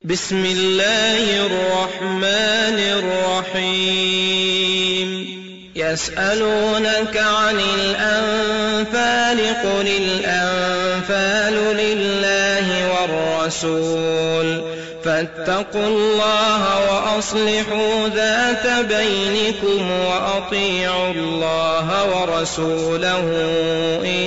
بسم الله الرحمن الرحيم يسألونك عن الأنفال قل الأنفال لله والرسول فاتقوا الله وأصلحوا ذات بينكم وأطيعوا الله ورسوله إن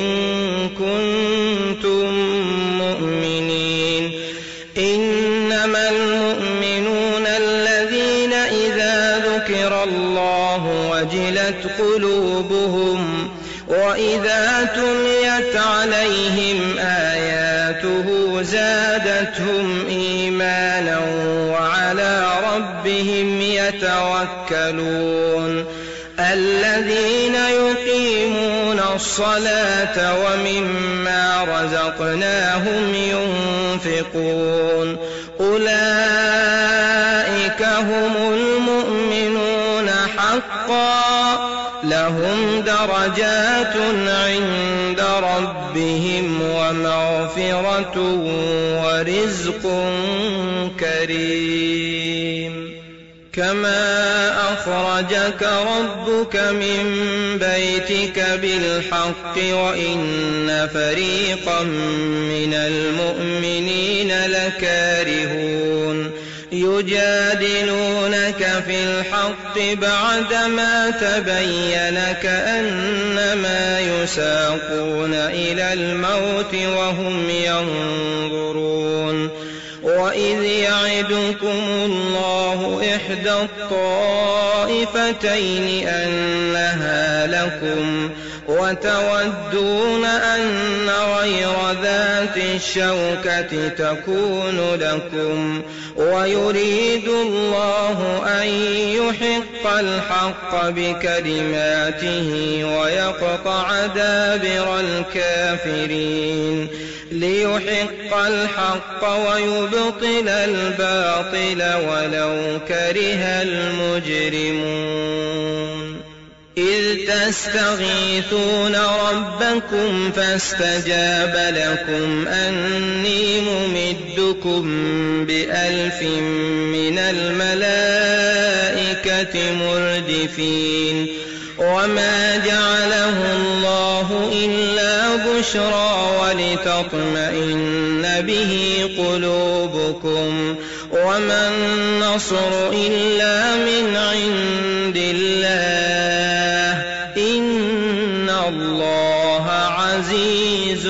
كنتم مؤمنين. إنما المؤمنون الذين إذا ذكر الله وجلت قلوبهم وإذا تليت عليهم آياته زادتهم إيمانا وعلى ربهم يتوكلون. الذين يقيمون الصلاة ومما رزقناهم ينفقون أولئك هم المؤمنون حقا لهم درجات عند ربهم ومغفرة ورزق كريم. كما أخرجك ربك من بيتك بالحق وإن فريقا من المؤمنين لكارهون يجادلونك في الحق بعدما تبين كأنما يساقون إلى الموت وهم ينظرون. وإذ يعدكم الله إحدى الطائفتين أنها لكم وتودون أن غير ذات الشوكة تكون لكم ويريد الله أن يحق الحق بكلماته ويقطع دابر الكافرين ليحق الحق ويبطل الباطل ولو كره المجرمون. إذ تستغيثون ربكم فاستجاب لكم أني ممدكم ب1000 من الملائكة مردفين. وما جعله الله إلا بشرى ولتطمئن به قلوبكم وما النصر إلا من عند الله إن الله عزيز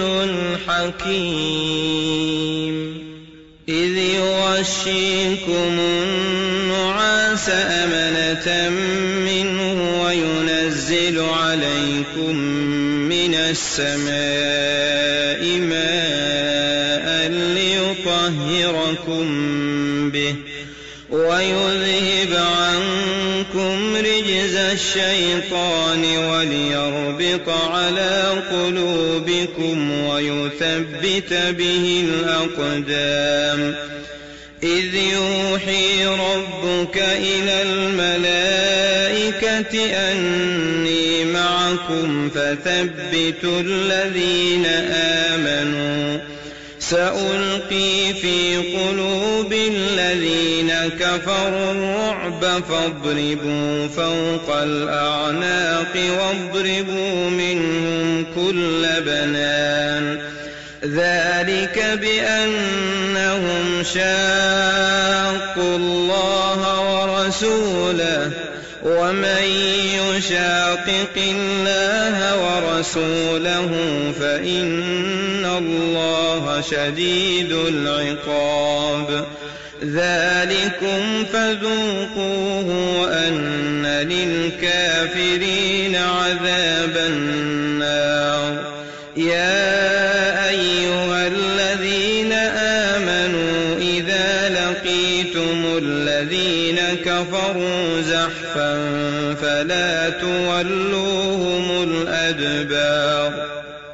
حكيم. إذ يغشيكم النعاس أمنة منه وينزل عليكم من السماء ماء ليطهركم به ويذهب عنكم رجز الشيطان وليربط على قلوبكم ويثبت به الأقدام. إذ يوحي ربك إلى الملائكة أني معكم فثبتوا الذين آمنوا سألقي في قلوب الذين كفروا الرعب فاضربوا فوق الأعناق واضربوا منهم كل بنان. ذلك بأنهم شاقوا الله ورسوله ومن يشاقق الله ورسوله فإن الله شديد العقاب. ذلكم فذوقوه وأن للكافرين عذاب النار. يا أيها الذين آمنوا إذا لقيتم الذين كفروا زحفا فلا تولوهم الأدبار.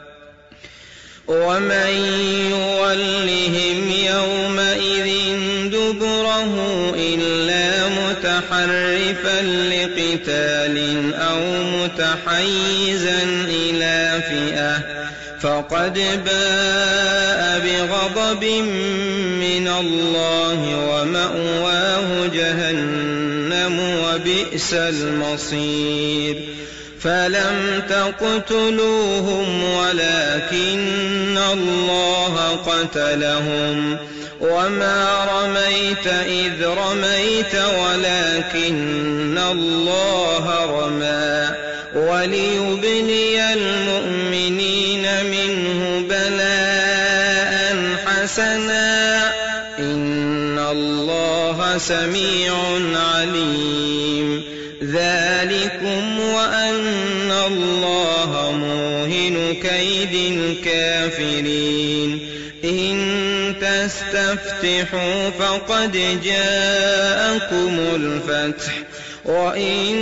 ومن يولهم يومئذ دبره إلا متحرفا لقتال أو متحيزا إلى فئة فقد باء بغضب من الله ومأواه جهنم وبئس المصير فلم تقتلوهم ولكن الله قتلهم وما رميت إذ رميت ولكن الله رمى وليبلي المؤمنين منه بلاء حسنا إن الله سميع عليم ذلكم وأن الله موهن كيد الكافرين إن تستفتحوا فقد جاءكم الفتح وإن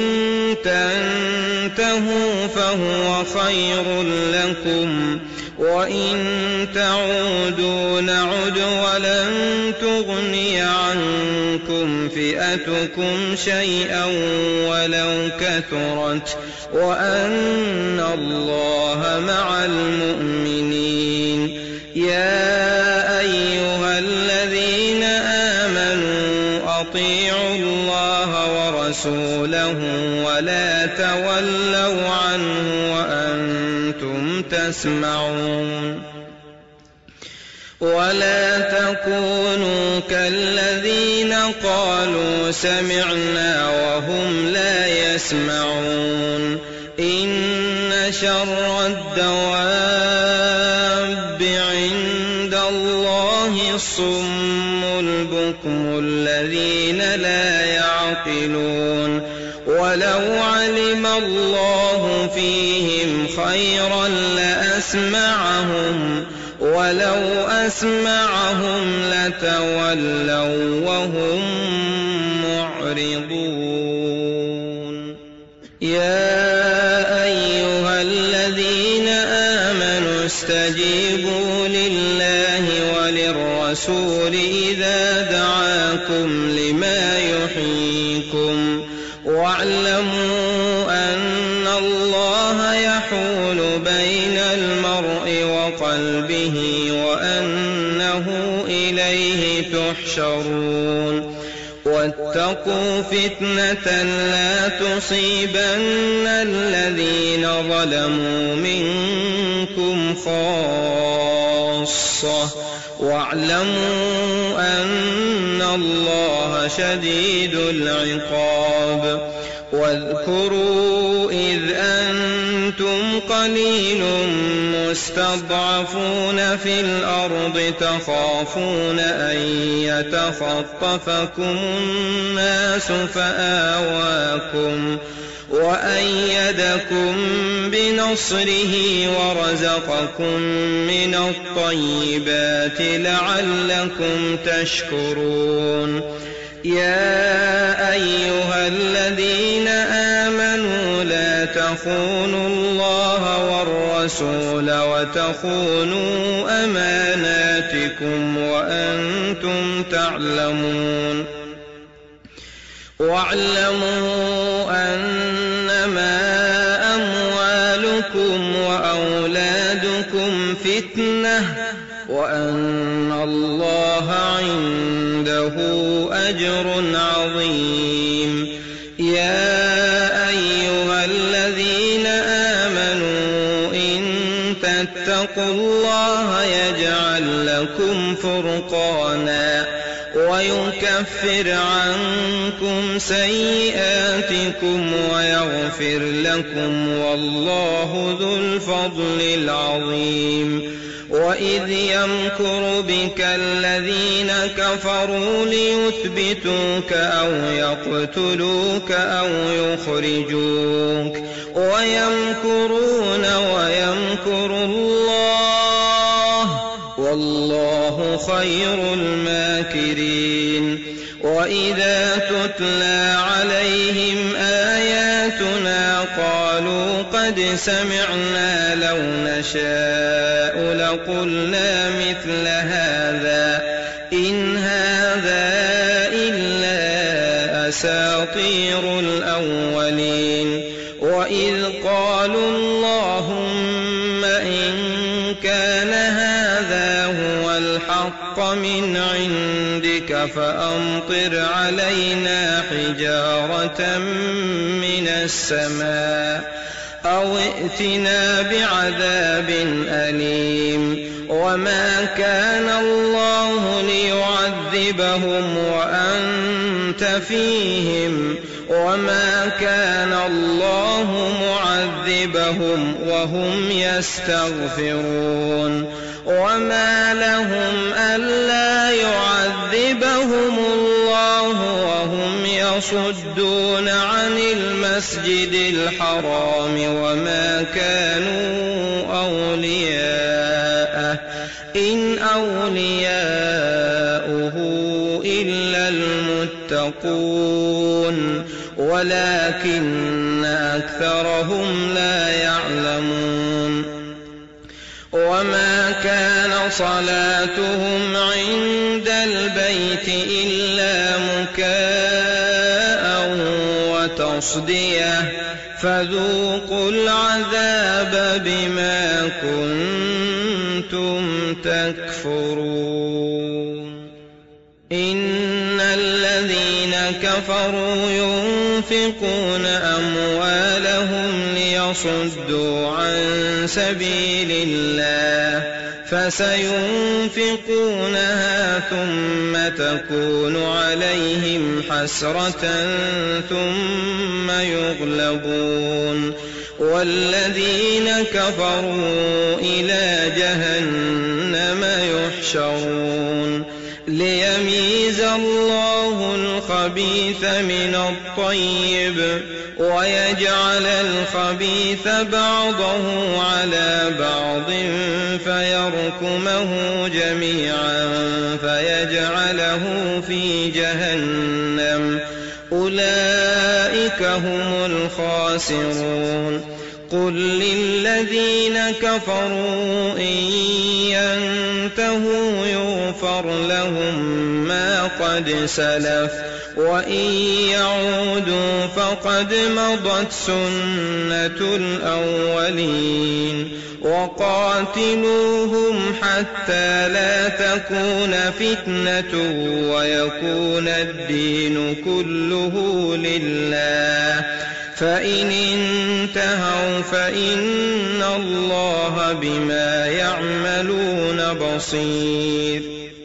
تنتهوا فهو خير لكم وإن تعودوا نعد ولن تغني عنكم فئتكم شيئا ولو كثرت وأن الله مع المؤمنين يا أيها الذين آمنوا أطيعوا الله ورسوله ولا تولوا عنه وأنتم تسمعون ولا تكونوا كالذين قالوا سمعنا وهم لا يسمعون إن شر الدواب عند الله الصم البكم الذين لا يعقلون ولو علم الله فيهم خيرا لأسمعهم ولو أسمعهم لتولوا وهم معرضون يا أيها الذين آمنوا استجيبوا لله وللرسول إذا دعاكم لما يحييكم واعلموا أن الله يحول بين المرء وقلبه وأنه إليه تحشرون واتقوا فتنة لا تصيبن الذين ظلموا منكم خاصة واعلموا أن الله شديد العقاب واذكروا إذ أنتم قليل مستضعفون في الأرض تخافون أن يتخطفكم الناس فآواكم وأيدكم بنصره ورزقكم من الطيبات لعلكم تشكرون يا أيها الذين آمنوا لا تخونوا الله والرسول وتخونوا أماناتكم وأنتم تعلمون واعلموا أنما أموالكم وأولادكم فتنة وأن الله عنده أجر عظيم يا أيها الذين آمنوا إن تتقوا الله يجعل لكم فرقانا ويكفر عنكم سيئاتكم ويغفر لكم والله ذو الفضل العظيم وإذ يمكر بك الذين كفروا ليثبتوك أو يقتلوك أو يخرجوك ويمكرون ويمكر الله والله خير الماكرين وإذا تتلى عليهم آياتنا قالوا قد سمعنا لو نشاء لقلنا مثل هذا إن هذا إلا أساطير الأولين وإذ قالوا اللهم إن من عندك فأمطر علينا حجارة من السماء أو ائتنا بعذاب أليم وما كان الله ليعذبهم وأنت فيهم وما كان الله معذبهم وهم يستغفرون وما لهم ألا يعذبهم الله وهم يصدون عن المسجد الحرام وما كانوا أولياءه إن أولياؤه إلا المتقون ولكن أكثرهم لا يعلمون وما كان صلاتهم عند البيت إلا مكاء وتصدية فذوقوا العذاب بما كنتم تكفرون إن الذين كفروا ينفقون أموالهم ليصدوا عن سبيل الله فسينفقونها ثم تكون عليهم حسرة ثم يغلبون والذين كفروا إلى جهنم يحشرون ليميز الله الخبيث من الطيب ويجعل الخبيث بعضه على بعض فيركمه جميعا فيجعله في جهنم أولئك هم الخاسرون قل للذين كفروا إن ينتهوا يغفر لهم ما قد سلف وإن يعودوا فقد مضت سنة الأولين وقاتلوهم حتى لا تكون فتنة ويكون الدين كله لله فإن انتهوا فإن الله بما يعملون بصير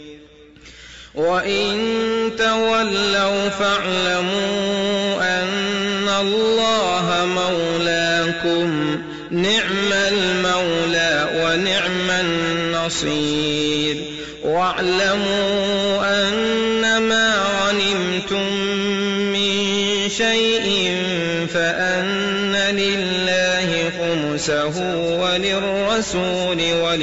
وإن تولوا فاعلموا أن الله مولاكم نعم المولى ونعم النصير واعلموا أنما غنمتم من شيء فأن لله خمسه وللرسول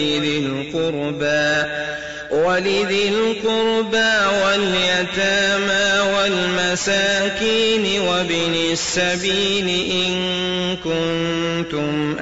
ولذي القربى واليتامى والمساكين وابن السبيل إن كنتم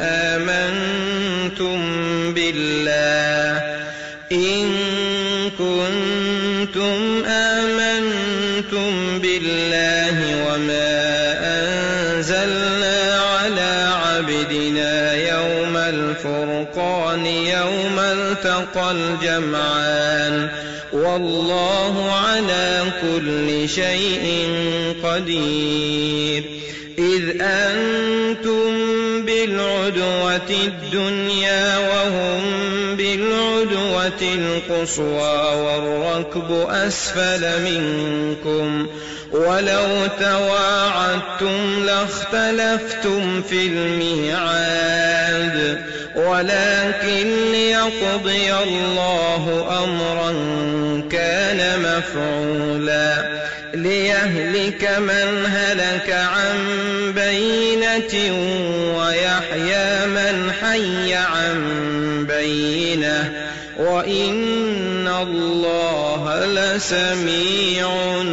آمنتم بالله وما أنزلنا على عبدنا يوم الفرقان يوم التقى الجمعان والله على كل شيء قدير إذ أنتم بالعدوة الدنيا وهم بالعدوة القصوى والركب أسفل منكم ولو تواعدتم لاختلفتم في الميعاد ولكن ليقضي الله أمرا كان مفعولا ليهلك من هلك عن بينة ويحيى من حي عن بينة وإن الله لسميع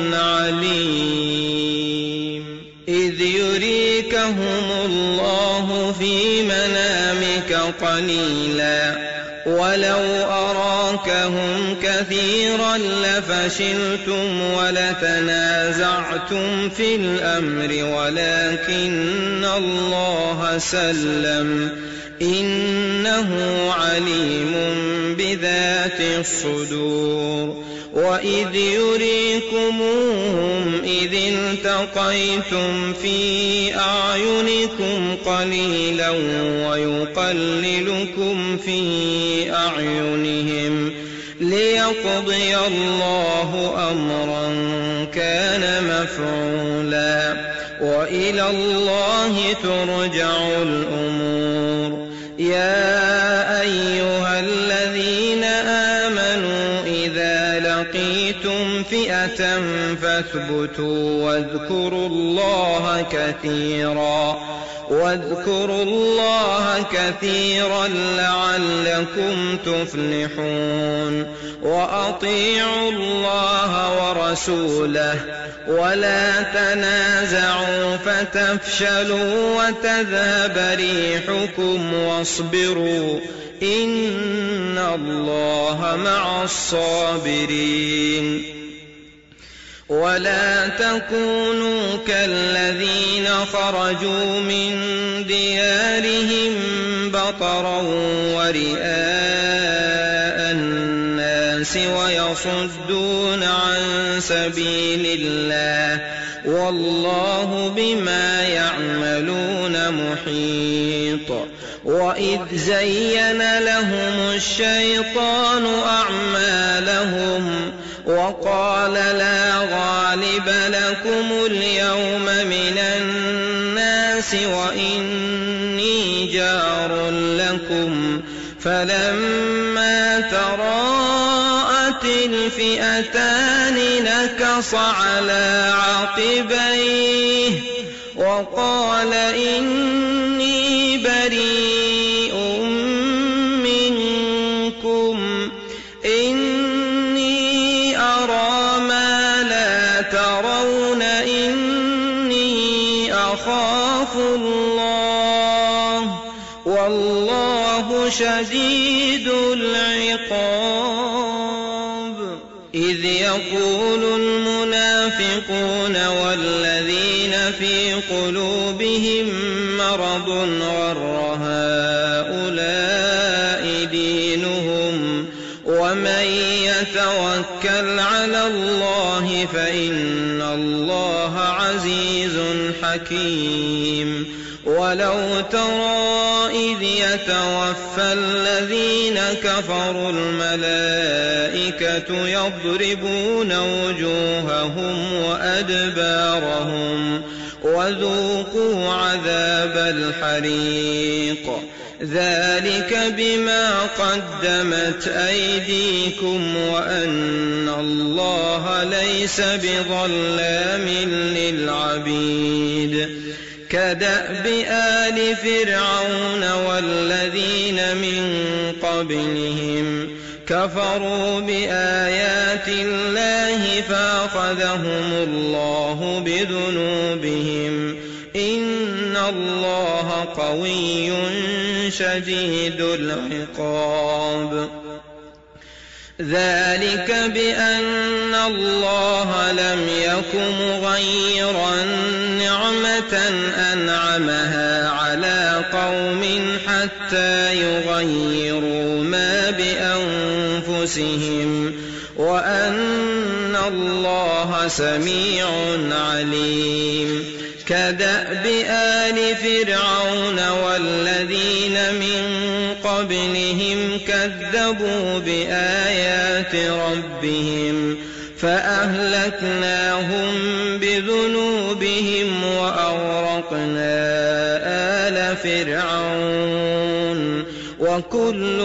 عليم إذ يريكهم الله في منامك قليلا ولو أراكهم كثيرا لفشلتم ولتنازعتم في الأمر ولكن الله سلم إنه عليم بذات الصدور وإذ يريكموهم إذ التقيتم في أعينكم قليلا ويقللكم في أعينهم ليقضي الله أمرا كان مفعولا وإلى الله ترجع الأمور. يا أيها الذين آمنوا إذا لقيتم فئة فاثبتوا واذكروا الله كثيرا لعلكم تفلحون. وأطيعوا الله ورسوله ولا تنازعوا فتفشلوا وتذهب ريحكم واصبروا إن الله مع الصابرين. ولا تكونوا كالذين خرجوا من ديارهم بطرا ورئاء الناس ويصدون عن سبيل الله والله بما يعملون محيط. وإذ زين لهم الشيطان أعمالهم وقال لا غالب لكم اليوم من الناس وإني جار لكم فلما تراءت الفئتان نكص على عقبيه وقال إني بريء منكم إني أرى ما لا ترون إني أخاف الله والله شديد العقاب. إذ يقول المنافقون والذين في قلوبهم مرض غر هؤلاء دينهم ومن يتوكل على الله فإن الله عزيز حكيم. ولو ترى إذ يتوفى الذين كفروا الملائكة يضربون وجوههم وأدبارهم وذوقوا عذاب الحريق ذلك بما قدمت أيديكم وأن الله ليس بظلام للعبيد. كدأب آل فرعون والذين من قبلهم كفروا بآيات الله فأخذهم الله بذنوبهم إن الله قوي شديد العقاب. ذلك بأن الله لم يك مغيرا نعمة أنعمها على قوم حتى يغيروا ما بأنفسهم وأن الله سميع عليم. كدأب آل فرعون والذين من قبلهم كذبوا بآيات ربهم فأهلكناهم بذنوبهم وأغرقنا آل فرعون وكل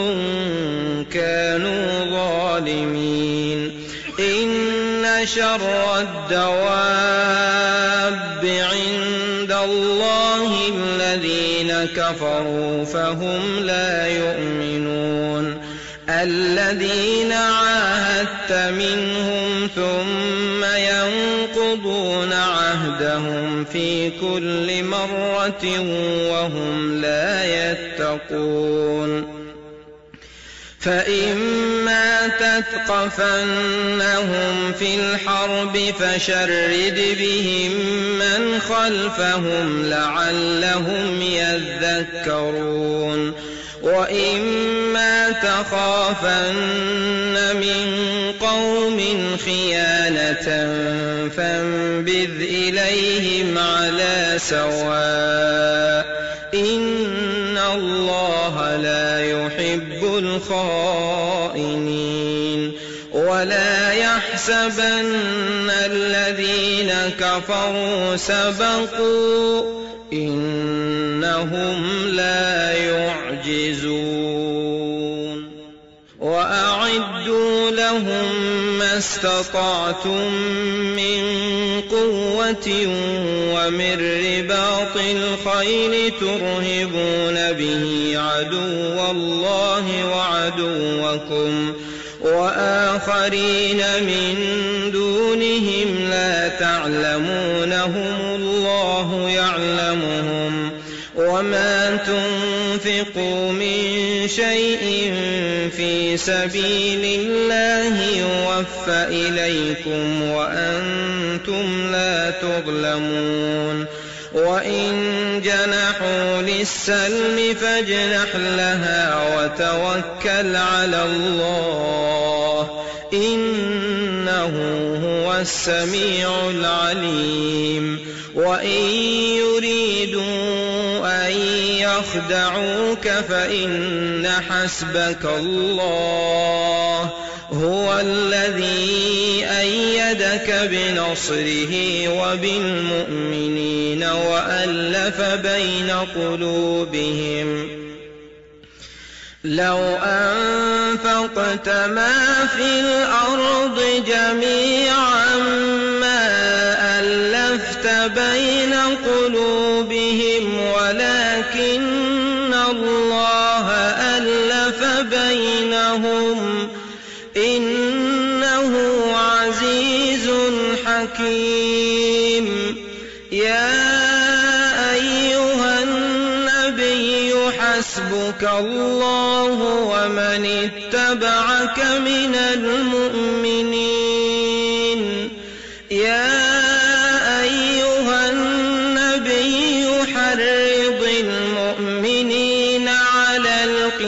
كانوا ظالمين. إن شر الدواب عند الله الذين كفروا فهم لا يؤمنون. الذين عاهدت منهم ثم ينقضون عهدهم في كل مرة وهم لا يتقون. فإما تثقفنهم في الحرب فشرد بهم من خلفهم لعلهم يذكرون وإما تخافن من قوم خيانة فانبذ إليهم على سواء إن الله لا يحب الخائنين ولا يحسبن الذين كفروا سبقوا إنهم لا يعجزون وأعدوا لهم ما استطعتم من قوة ومن رباط الخيل ترهبون به عدو الله وعدوكم وآخرين من دونهم لا تعلمونهم الله يعلمهم وما تنفقوا من شيء في سبيل الله يوفى إليكم وأنتم لا تظلمون وإن جنحوا للسلم فاجنح لها وتوكل على الله إنه هو السميع العليم وإن يريدوا أن يخدعوك فإن حسبك الله هو الذي أيدك بنصره وبالمؤمنين وألف بين قلوبهم لو أنفقت ما في الأرض جميعا ما ألفت بين قلوبهم ولكن الله ألف بينهم إنه عزيز حكيم يا أيها النبي حسبك الله ومن اتبعك من المؤمنين يا أيها النبي حرض المؤمنين على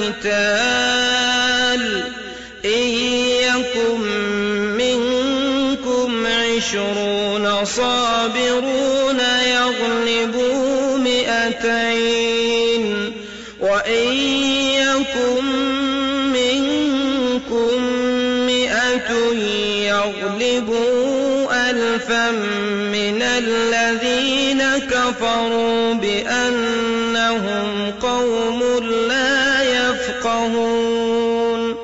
القتال إن يكن منكم 20 صابرون يغلبوا 200 وإن يكن منكم 100 يغلبوا 1000 من الذين كفروا بأنهم قوم لا يفقهون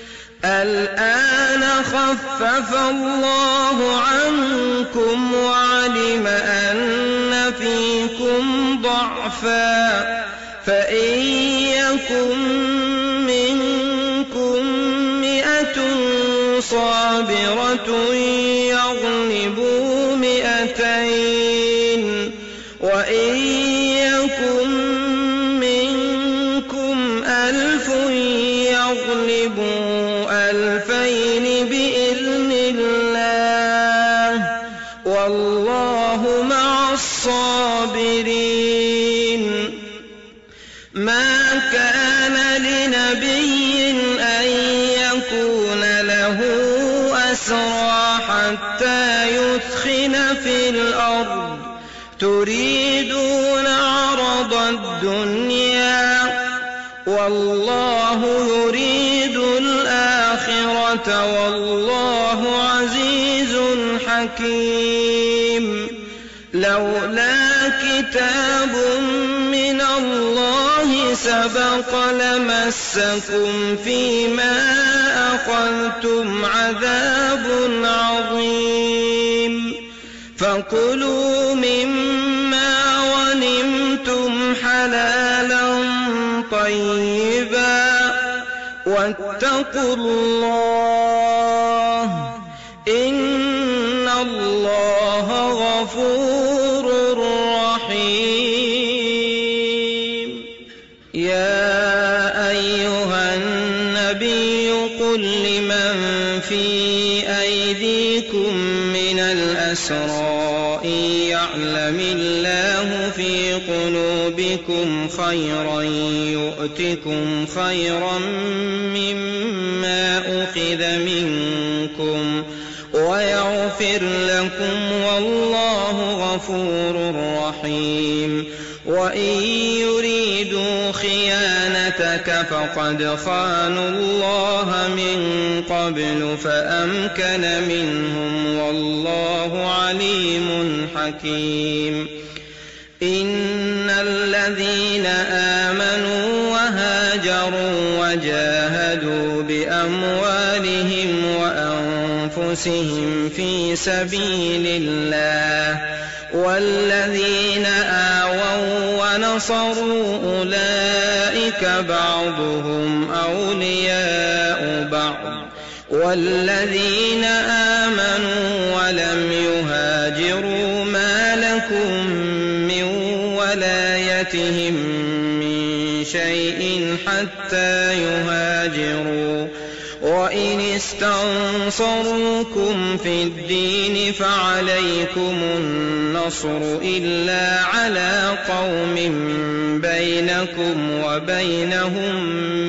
الآن خفف الله عنكم وعلم أن فيكم ضعفا فإن يكن منكم 100 صابرة يغلبوا 200 وإن يكن منكم 1000 يغلبوا 2000 بإذن الله والله مع الصابرين ما كان لنبي أن يكون له أسرى حتى يثخن في الأرض تريدون عرض الدنيا والله يريد الآخرة والله عزيز حكيم لولا كتاب من الله سبق لمسكم فيما أخذتم عذاب عظيم فكلوا مما غنمتم حلالا طيبا واتقوا الله إن الله غفور رحيم يا أيها النبي الأسرى إن يعلم الله في قلوبكم خيرا يؤتكم خيرا مما أخذ منكم ويغفر لكم والله غفور رحيم. وإن يريدوا خيانتك فقد خانوا الله من قبل فأمكن منهم والله عليم حكيم. إن الذين آمنوا وهاجروا وجاهدوا بأموالهم وأنفسهم في سبيل الله والذين آووا ونصروا أولئك بعضهم أولياء بعض والذين آمنوا ولم يهاجروا ما لكم من ولايتهم من شيء حتى يهاجروا. وإن استنصروكم في الدين فعليكم النصر إلا على قوم بينكم وبينهم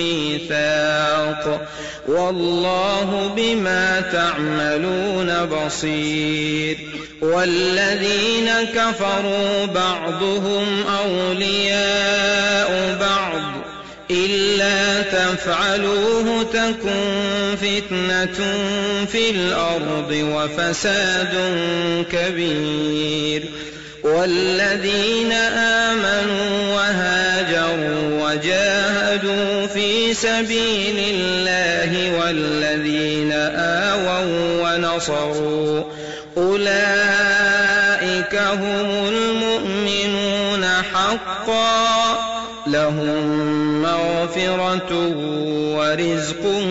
ميثاق والله بما تعملون بصير. والذين كفروا بعضهم أولياء بعض إلا تفعلوه تكن فتنة في الأرض وفساد كبير. والذين آمنوا وهاجروا وجاهدوا في سبيل الله والذين آووا ونصروا أولئك هم المؤمنون حقا لهم مغفرة ورزق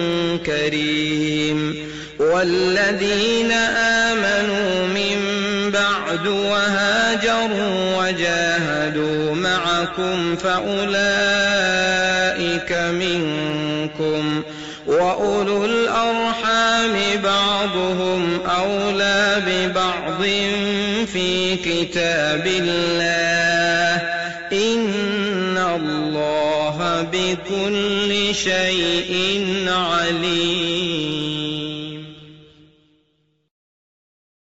كريم. والذين آمنوا من بعد وهاجروا وجاهدوا معكم فأولئك منكم وأولو الأرحام بعضهم أولى ببعض في كتاب الله إن الله بكل شيء عليم.